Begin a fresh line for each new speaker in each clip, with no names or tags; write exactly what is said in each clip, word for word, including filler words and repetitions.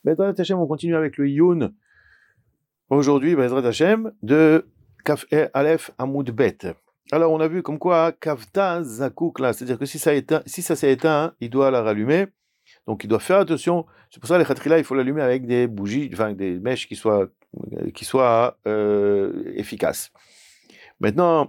Bezrat Hashem, on continue avec le Yun. Aujourd'hui, Bezrat Hashem, de Kaf E Aleph Amoud Bet. Alors, on a vu comme quoi Kavta Zakouk là, c'est-à-dire que si ça, éteint, si ça s'est éteint, il doit la rallumer. Donc, il doit faire attention. C'est pour ça, les khatrila, il faut l'allumer avec des bougies, enfin, avec des mèches qui soient, qui soient euh, efficaces. Maintenant,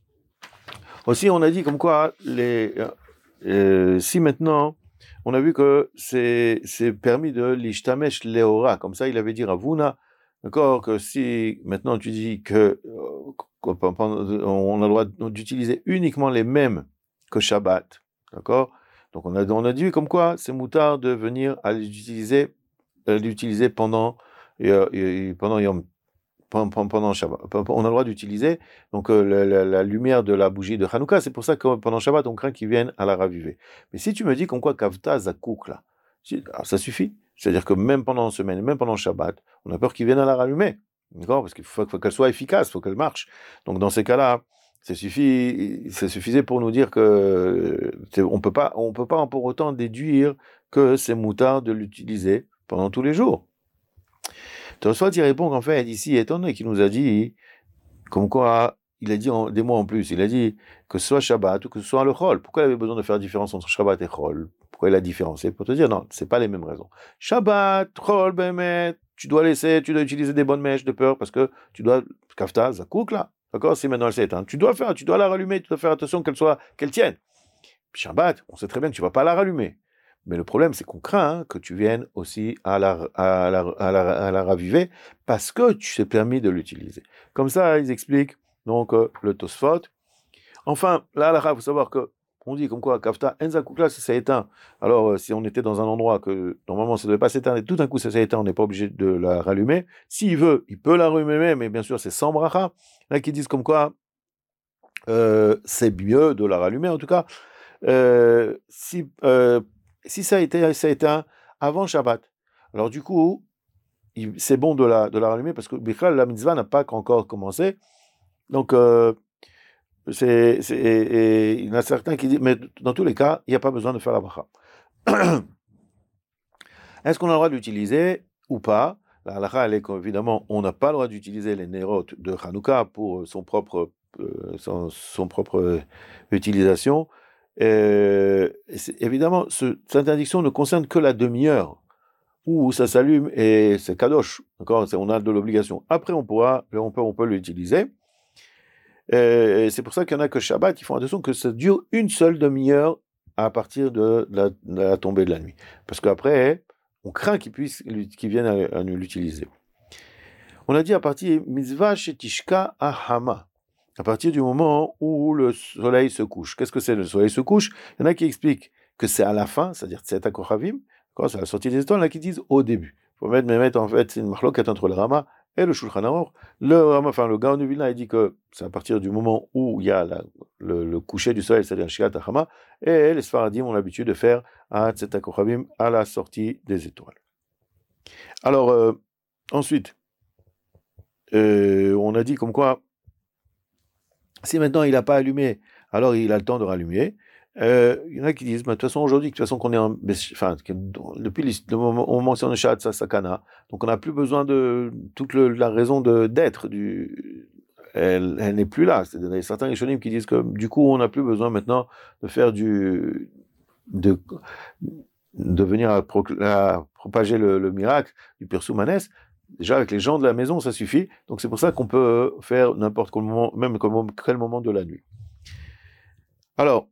aussi, on a dit comme quoi, les, euh, si maintenant, on a vu que c'est, c'est permis de l'ishtamesh leora, comme ça, il avait dit Ravuna, d'accord, que si maintenant tu dis que euh, on a le droit d'utiliser uniquement les mêmes que Shabbat, d'accord, donc on a, on a dit comme quoi c'est moutard de venir à l'utiliser, à l'utiliser pendant, euh, pendant Yom pendant Shabbat. On a le droit d'utiliser donc euh, la, la, la lumière de la bougie de Hanouka. C'est pour ça que pendant Shabbat, on craint qu'ils viennent à la raviver. Mais si tu me dis comme quoi Kavta Zakouk, là, ça suffit. C'est-à-dire que même pendant la semaine, même pendant Shabbat, on a peur qu'ils viennent à la rallumer. D'accord? Parce qu'il faut, faut qu'elle soit efficace, il faut qu'elle marche. Donc dans ces cas-là, ça suffit, ça suffisait pour nous dire que on peut pas, on peut pas pour autant déduire que c'est moutard de l'utiliser pendant tous les jours. Tosfot il répond qu'en fait, ici, étant donné qu'il nous a dit, comme quoi, il a dit en, des mots en plus, il a dit que ce soit Shabbat ou que ce soit le Chol. Pourquoi il avait besoin de faire la différence entre Shabbat et Chol? Pourquoi il a différencié? Pour te dire, non, c'est pas les mêmes raisons. Shabbat, Chol, Bemet, tu dois laisser, tu dois utiliser des bonnes mèches de peur parce que tu dois, Kafta, Zakouk là, d'accord? Si maintenant elle s'est éteinte, tu dois faire, tu dois la rallumer, tu dois faire attention qu'elle soit, qu'elle tienne. Puis Shabbat, on sait très bien que tu vas pas la rallumer. Mais le problème, c'est qu'on craint hein, que tu viennes aussi à la, à, la, à, la, à la raviver parce que tu t'es permis de l'utiliser. Comme ça, ils expliquent donc euh, le Tosfot. Enfin, là, il faut savoir que on dit comme quoi, Kafta, Enzakoukla, ça s'est éteint. Alors, euh, si on était dans un endroit que normalement ça ne devait pas s'éteindre et tout d'un coup ça s'est éteint, on n'est pas obligé de la rallumer. S'il veut, il peut la rallumer, mais bien sûr, c'est sans bracha. Là, qui disent comme quoi euh, c'est mieux de la rallumer, en tout cas. Euh, si euh, si ça a été ça a éteint avant Shabbat, alors du coup, il, c'est bon de la, de la rallumer parce que Bichal, la mitzvah n'a pas encore commencé. Donc, euh, c'est, c'est, et, et, il y en a certains qui disent, mais dans tous les cas, il n'y a pas besoin de faire la bracha. Est-ce qu'on a le droit d'utiliser ou pas? La halakha, elle est qu'évidemment, on n'a pas le droit d'utiliser les nerot de Hanouka pour son propre, euh, son, son propre euh, utilisation. Euh, évidemment, ce, cette interdiction ne concerne que la demi-heure où ça s'allume et c'est kadosh, d'accord, on a de l'obligation. Après, on pourra, on peut, on peut l'utiliser. Et c'est pour ça qu'il y en a que Shabbat, ils font attention que ça dure une seule demi-heure à partir de la, de la tombée de la nuit, parce qu'après, on craint qu'ils puissent, qu'ils viennent à, à l'utiliser. On a dit à partir mitzvah shetishka ahama. À partir du moment où le soleil se couche. Qu'est-ce que c'est le soleil se couche? Il y en a qui expliquent que c'est à la fin, c'est-à-dire Tzeta Kochavim, c'est à la sortie des étoiles, il y en a qui disent au début. Il faut mettre, mais mettre en fait, c'est une marloquette entre le Rama et le Shulchan Aruch. Le Rama, enfin le Gaon de Vilna, il dit que c'est à partir du moment où il y a la, le, le coucher du soleil, c'est-à-dire Shiat Hama, et les Sfaradim ont l'habitude de faire à Tzeta Kochavim à la sortie des étoiles. Alors, euh, ensuite, euh, on a dit comme quoi, si maintenant il n'a pas allumé, alors il a le temps de rallumer. Euh, il y en a qui disent, de toute façon, aujourd'hui, de toute façon, qu'on est en, enfin, depuis le moment où on mentionne Shat Sakana, donc on n'a plus besoin de toute le, la raison de, d'être du, elle, elle n'est plus là. C'est, il y a certains Rishonim qui disent que, du coup, on n'a plus besoin maintenant de faire du, de, de venir à, pro, à propager le, le miracle du Pirsou Manès. Déjà, avec les gens de la maison, ça suffit. Donc, c'est pour ça qu'on peut faire n'importe quel moment, même quel moment de la nuit. Alors,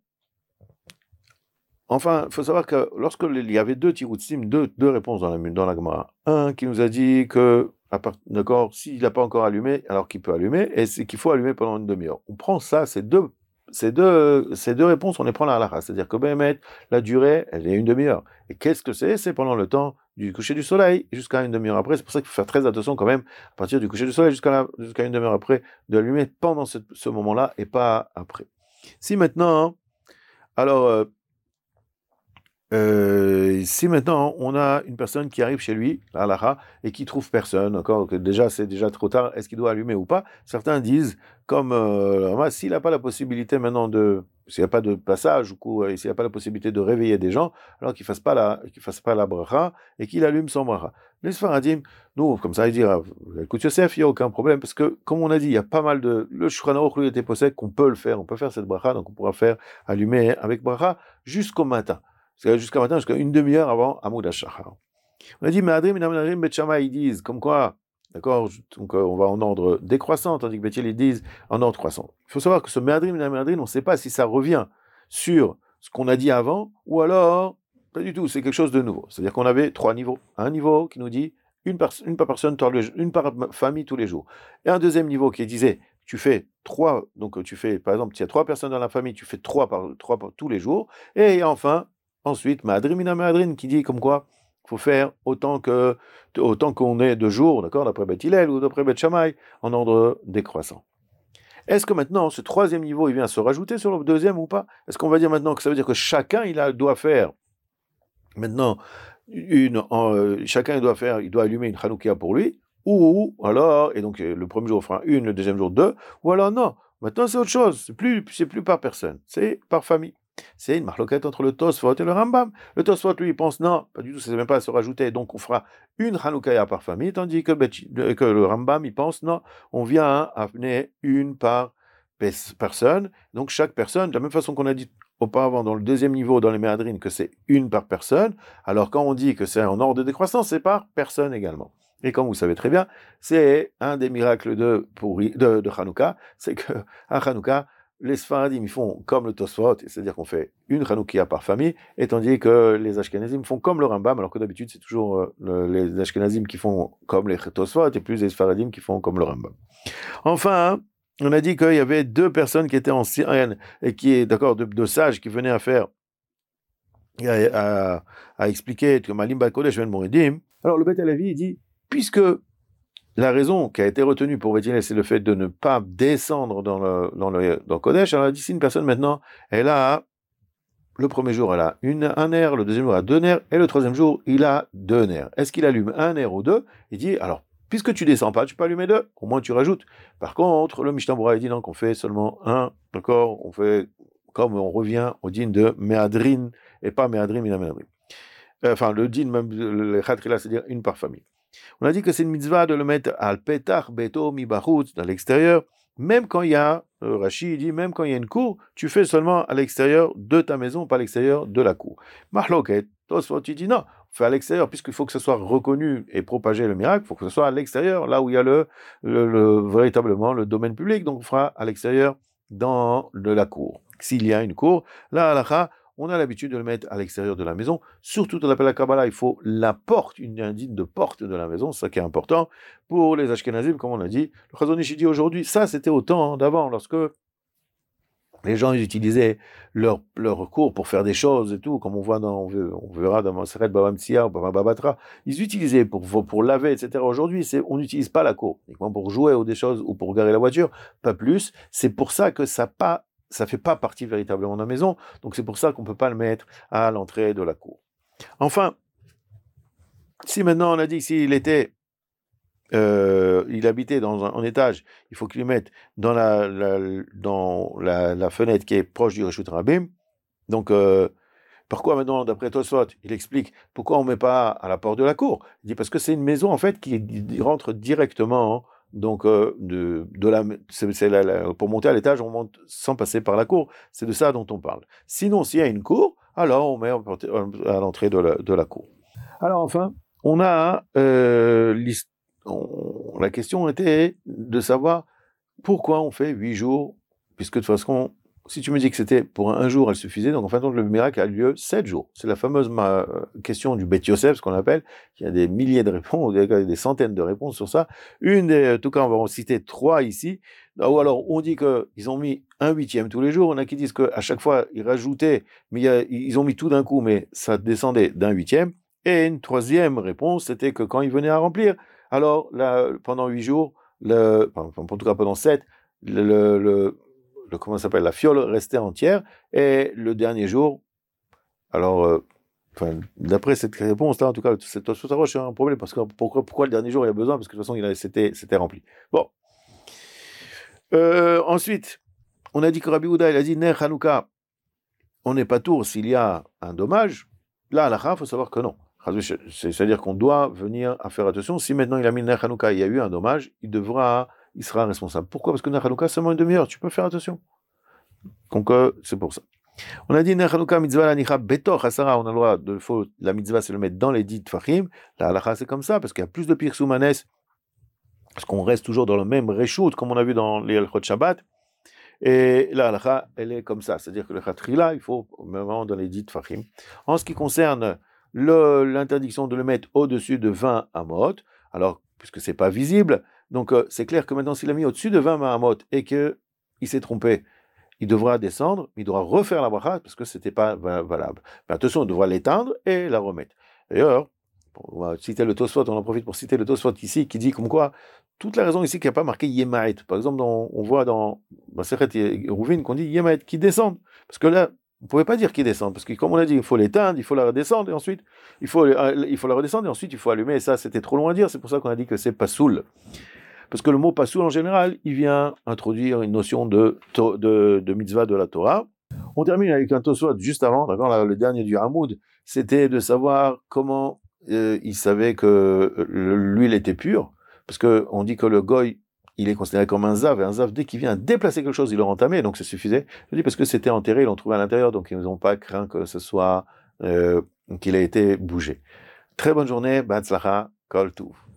enfin, il faut savoir que lorsque il y avait deux tiroutsim, deux, deux réponses dans la, dans la Gemara. Un qui nous a dit que, à part, d'accord, s'il n'a pas encore allumé, alors qu'il peut allumer, et c'est qu'il faut allumer pendant une demi-heure. On prend ça, ces deux, ces deux, ces deux réponses, on les prend à la halakha. C'est-à-dire que, ben, la durée, elle est une demi-heure. Et qu'est-ce que c'est? C'est pendant le temps du coucher du soleil jusqu'à une demi-heure après. C'est pour ça qu'il faut faire très attention quand même, à partir du coucher du soleil jusqu'à, la, jusqu'à une demi-heure après, de allumer pendant ce, ce moment-là et pas après. Si maintenant, alors, euh, Euh, si maintenant on a une personne qui arrive chez lui, à l'Aha, et qui trouve personne, encore que déjà c'est déjà trop tard, est-ce qu'il doit allumer ou pas? Certains disent, comme euh, s'il n'a pas la possibilité maintenant de s'il n'y a pas de passage, ou coup, s'il n'y a pas la possibilité de réveiller des gens, alors qu'il ne fasse pas la, qu'il fasse pas la bracha et qu'il allume son bracha. Les Sfaradim, nous, comme ça, ils disent, écoute Yosef, il n'y a aucun problème, parce que, comme on a dit, il y a pas mal de, le Shulchan Aruch, lui, était possède qu'on peut le faire, on peut faire cette bracha, donc on pourra faire allumer avec bracha jusqu'au matin. C'est jusqu'au matin, jusqu'à une demi-heure avant Hamoud HaShachar. On a dit, Me'adrim, Me'adrim, Bet Shammai, ils disent, comme quoi, d'accord, donc euh, on va en ordre décroissant, tandis que Bet Hillel, ils disent en ordre croissant. Il faut savoir que ce Me'adrim, Me'adrim, on ne sait pas si ça revient sur ce qu'on a dit avant, ou alors, pas du tout, c'est quelque chose de nouveau. C'est-à-dire qu'on avait trois niveaux. Un niveau qui nous dit, une par, une par personne, une par famille tous les jours. Et un deuxième niveau qui disait, tu fais trois, donc tu fais, par exemple, s'il y a trois personnes dans la famille, tu fais trois par, trois par tous les jours. Et enfin, ensuite, Me'adrim, Me'adrim, qui dit comme quoi, il faut faire autant que autant qu'on est de jours, d'accord, d'après Beth Hillel ou d'après Beth Shammai, en ordre décroissant. Est-ce que maintenant, ce troisième niveau, il vient se rajouter sur le deuxième ou pas? Est-ce qu'on va dire maintenant que ça veut dire que chacun, il a, doit faire, maintenant, une, euh, chacun il doit faire, il doit allumer une Hanoukia pour lui, ou alors, et donc le premier jour on fera une, le deuxième jour deux, ou alors non, maintenant c'est autre chose, c'est plus, c'est plus par personne, c'est par famille. C'est une marloquette entre le Tosfot et le Rambam. Le Tosfot, lui, il pense non, pas du tout, ça ne même pas à se rajouter, donc on fera une Hanouka par famille, tandis que, que le Rambam, il pense non, on vient amener une par personne, donc chaque personne, de la même façon qu'on a dit auparavant dans le deuxième niveau, dans les méadrines, que c'est une par personne, alors quand on dit que c'est en ordre de décroissance, c'est par personne également. Et comme vous savez très bien, c'est un des miracles de, pourri, de, de Hanouka, c'est qu'à Hanouka, les Sfaradim ils font comme le Tosfot, c'est-à-dire qu'on fait une Hanoukia par famille, et tandis que les Ashkenazim font comme le Rambam, alors que d'habitude c'est toujours euh, le, les Ashkenazim qui font comme les Tosfot, et plus les Sfaradim qui font comme le Rambam. Enfin, on a dit qu'il y avait deux personnes qui étaient en Syrienne, et qui est d'accord, de, de sages qui venaient à faire, à, à, à expliquer que Malim Bakodesh Ben Moridim. Alors le Beth Halevi dit, puisque la raison qui a été retenue pour Beth Hillel, c'est le fait de ne pas descendre dans le, dans le, dans le Kodesh. Alors, d'ici une personne maintenant, elle a, le premier jour, elle a une, un nerf, le deuxième jour, elle a deux nerfs, et le troisième jour, il a deux nerfs. Est-ce qu'il allume un nerf ou deux? Il dit, alors, puisque tu descends pas, tu peux allumer deux, au moins tu rajoutes. Par contre, le Mishnah Berurah dit non, qu'on fait seulement un, d'accord? On fait, comme on revient au din de Me'adrin, et pas Me'adrin, mais Me'adrin. Enfin, le din, même, le Khatrila, c'est-à-dire une par famille. On a dit que c'est une mitzvah de le mettre al petach beto mi bachutz, dans l'extérieur, même quand il y a, euh, Rashi dit, même quand il y a une cour, tu fais seulement à l'extérieur de ta maison, pas à l'extérieur de la cour. Mahloket, Tosfot, il dit non, fait à l'extérieur, puisqu'il faut que ce soit reconnu et propagé le miracle, il faut que ce soit à l'extérieur, là où il y a le, le, le véritablement le domaine public, donc on fera à l'extérieur dans de la cour. S'il y a une cour, là, halakha, on a l'habitude de le mettre à l'extérieur de la maison. Surtout dans l'appel à Kabbalah, il faut la porte, une indigne de porte de la maison, c'est ça qui est important. Pour les Ashkenazim, comme on l'a dit, le Chazon Ish dit aujourd'hui, ça c'était au temps d'avant, lorsque les gens ils utilisaient leur, leur cours pour faire des choses et tout, comme on voit dans, on verra dans Maseret Baba Metzia ou Baba Babatra, ils utilisaient pour, pour laver, et cetera. Aujourd'hui, c'est, on n'utilise pas la cour, uniquement pour jouer ou des choses, ou pour garer la voiture, pas plus. C'est pour ça que ça pas ça fait pas partie véritablement de la maison, donc c'est pour ça qu'on ne peut pas le mettre à l'entrée de la cour. Enfin, si maintenant on a dit que s'il était, euh, il habitait dans un, un étage, il faut qu'il le mette dans la, la, dans la, la fenêtre qui est proche du Reshut Rabim. Donc, euh, pourquoi maintenant, d'après Tosfot, il explique pourquoi on ne met pas à la porte de la cour? Il dit parce que c'est une maison en fait qui rentre directement. Hein, donc, euh, de, de la, c'est, c'est la, la, pour monter à l'étage, on monte sans passer par la cour. C'est de ça dont on parle. Sinon, s'il y a une cour, alors on met à l'entrée de la, de la cour. Alors enfin, on a euh, on, la question était de savoir pourquoi on fait huit jours, puisque de toute façon, si tu me dis que c'était pour un jour, elle suffisait, donc en fin de compte, le miracle a lieu sept jours. C'est la fameuse ma, question du Beth Yosef, ce qu'on appelle, il y a des milliers de réponses, des centaines de réponses sur ça. Une des, en tout cas, on va en citer trois ici. Ou alors, on dit qu'ils ont mis un huitième tous les jours. On a qui disent qu'à chaque fois, ils rajoutaient, mais il y a, ils ont mis tout d'un coup, mais ça descendait d'un huitième. Et une troisième réponse, c'était que quand ils venaient à remplir, alors là, pendant huit jours, le, enfin, en tout cas pendant sept, le, le, le Le, comment ça s'appelle, la fiole restait entière, et le dernier jour, alors, euh, enfin, d'après cette réponse-là, en tout cas, cette Tosfot c'est un problème, parce que pourquoi, pourquoi le dernier jour il y a besoin, parce que de toute façon, il a, c'était, c'était rempli. Bon. Euh, ensuite, on a dit que Rabbi Houda, il a dit, Ner Hanouka, on n'est pas tour s'il y a un dommage. Là, à la il faut savoir que non. C'est-à-dire qu'on doit venir à faire attention. Si maintenant il a mis le Ner Hanouka, il y a eu un dommage, il devra, il sera responsable. Pourquoi? Parce que le Ner Hanouka, c'est seulement une demi-heure, tu peux faire attention. Donc, euh, c'est pour ça. On a dit Ner Hanouka mitzvah lanicha betor hasara, on a le droit de faut, la mitzvah c'est le mettre dans les dix tfachim. La halacha c'est comme ça, parce qu'il y a plus de pirsoumanes, parce qu'on reste toujours dans le même reshoot, comme on a vu dans les Halachot Shabbat. Et la halacha, elle est comme ça, c'est-à-dire que le khatrila, il faut vraiment dans les dix tfachim. En ce qui concerne l'interdiction de le mettre au-dessus de vingt amot, alors, puisque c'est pas visible, donc euh, c'est clair que maintenant s'il a mis au-dessus de vingt amot et qu'il s'est trompé, il devra descendre, il devra refaire la bracha parce que c'était pas valable. Mais attention, on devra l'éteindre et la remettre. D'ailleurs, on va citer le Tosfot, on en profite pour citer le Tosfot ici, qui dit comme quoi, toute la raison ici qu'il n'y a pas marqué Yemaet. Par exemple, dans, on voit dans Masechet Rouvin qu'on dit Yemaet, qui descendent. Parce que là, on ne pouvait pas dire qu'ils descendent, parce que comme on a dit, il faut l'éteindre, il faut la redescendre, et ensuite, il faut, il faut la redescendre, et ensuite, il faut allumer, et ça, c'était trop loin à dire, c'est pour ça qu'on a dit que c'est Pasoul. Parce que le mot Pasoul, en général, il vient introduire une notion de, de, de mitzvah de la Torah. On termine avec un Tosfot juste avant, d'accord, le dernier du Hamoud, c'était de savoir comment euh, il savait que l'huile était pure, parce qu'on dit que le goy, il est considéré comme un zav, et un zav, dès qu'il vient déplacer quelque chose, il le entamé, donc ça suffisait. Je dis parce que c'était enterré, ils l'ont trouvé à l'intérieur, donc ils n'ont pas craint que ce soit, euh, qu'il ait été bougé. Très bonne journée, Batzlacha, Kol Tuv.